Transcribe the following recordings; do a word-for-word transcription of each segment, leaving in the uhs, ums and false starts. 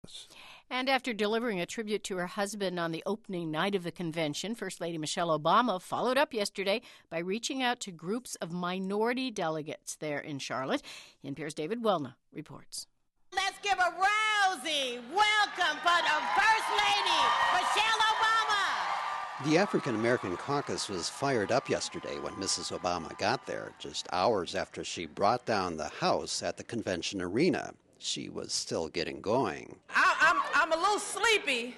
And after delivering a tribute to her husband on the opening night of the convention, First Lady Michelle Obama followed up yesterday by reaching out to groups of minority delegates there in Charlotte. N P R's David Welna reports. Let's give a rousing welcome for the First Lady, Michelle Obama. The African American caucus was fired up yesterday when Missus Obama got there, just hours after she brought down the House at the convention arena. She was still getting going. I, I'm, I'm a little sleepy,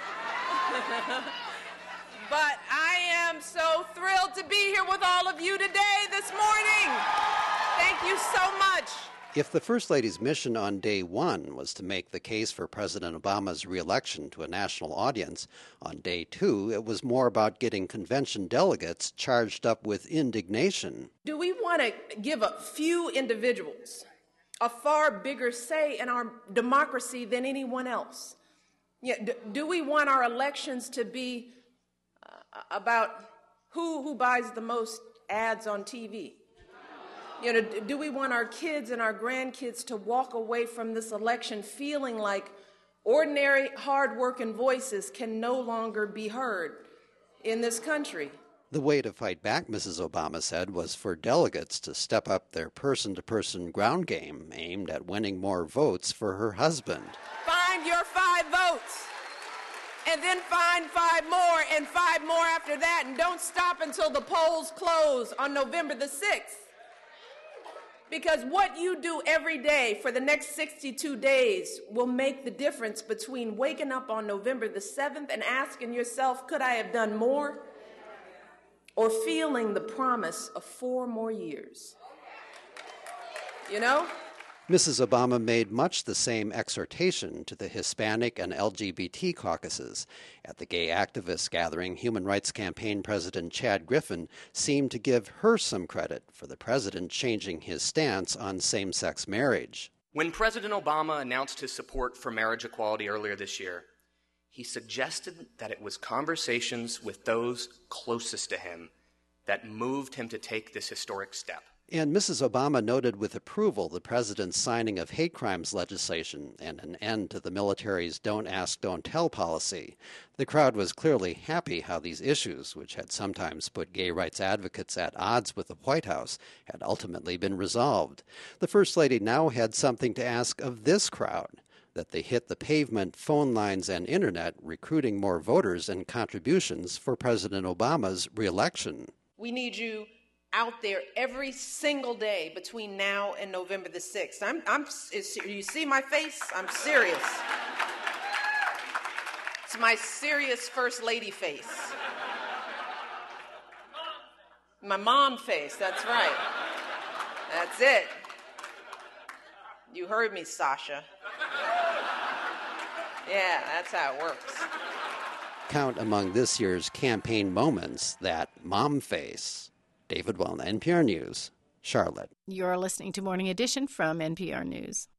but I am so thrilled to be here with all of you today, this morning. Thank you so much. If the First Lady's mission on day one was to make the case for President Obama's reelection to a national audience, on day two it was more about getting convention delegates charged up with indignation. Do we want to give a few individuals a far bigger say in our democracy than anyone else? Yeah, do, do we want our elections to be uh, about who who buys the most ads on T V? You know, do we want our kids and our grandkids to walk away from this election feeling like ordinary, hard-working voices can no longer be heard in this country? The way to fight back, Missus Obama said, was for delegates to step up their person-to-person ground game aimed at winning more votes for her husband. Find your five votes, and then find five more, and five more after that, and don't stop until the polls close on November the sixth. Because what you do every day for the next sixty-two days will make the difference between waking up on November the seventh and asking yourself, could I have done more? Or feeling the promise of four more years. You know? Missus Obama made much the same exhortation to the Hispanic and L G B T caucuses. At the gay activist gathering, Human Rights Campaign President Chad Griffin seemed to give her some credit for the president changing his stance on same-sex marriage. When President Obama announced his support for marriage equality earlier this year, he suggested that it was conversations with those closest to him that moved him to take this historic step. And Missus Obama noted with approval the president's signing of hate crimes legislation and an end to the military's don't ask, don't tell policy. The crowd was clearly happy how these issues, which had sometimes put gay rights advocates at odds with the White House, had ultimately been resolved. The First Lady now had something to ask of this crowd, that they hit the pavement, phone lines, and internet, recruiting more voters and contributions for President Obama's reelection. We need you out there every single day between now and November the sixth. I'm, I'm, you see my face? I'm serious. It's my serious First Lady face. My mom face, that's right. That's it. You heard me, Sasha. Yeah, that's how it works. Count among this year's campaign moments that mom face. David Welna, N P R News, Charlotte. You're listening to Morning Edition from N P R News.